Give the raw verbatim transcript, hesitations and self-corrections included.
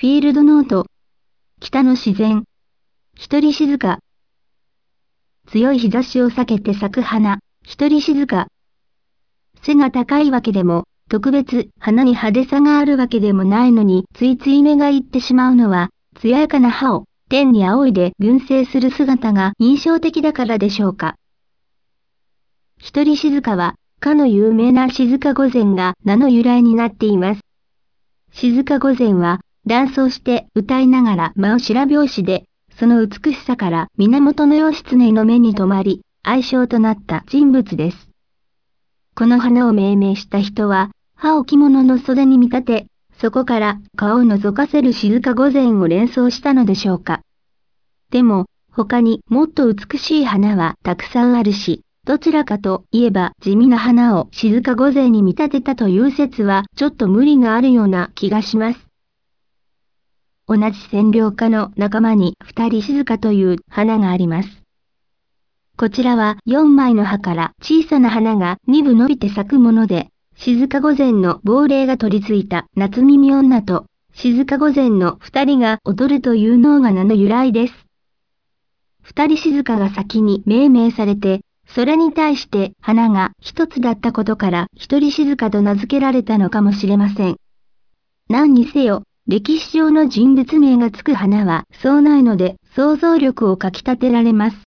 フィールドノート。北の自然。一人静か。強い日差しを避けて咲く花。一人静か。背が高いわけでも、特別花に派手さがあるわけでもないのに、ついつい目がいってしまうのは、艶やかな葉を天に仰いで群生する姿が印象的だからでしょうか。一人静かは、かの有名な静御前が名の由来になっています。静御前は、男装して歌いながら真後ろ拍子で、その美しさから源義経の目に留まり、愛称となった人物です。この花を命名した人は、葉を着物の袖に見立て、そこから顔を覗かせる静御前を連想したのでしょうか。でも、他にもっと美しい花はたくさんあるし、どちらかといえば地味な花を静御前に見立てたという説はちょっと無理があるような気がします。同じ占領下の仲間に二人静かという花があります。こちらはよんまいの葉から小さな花がにぶ伸びて咲くもので、静御前の亡霊が取り付いた夏耳女と静御前の二人が踊るというのが名の由来です。二人静かが先に命名されて、それに対して花が一つだったことから一人静かと名付けられたのかもしれません。何にせよ、歴史上の人物名がつく花はそうないので想像力をかき立てられます。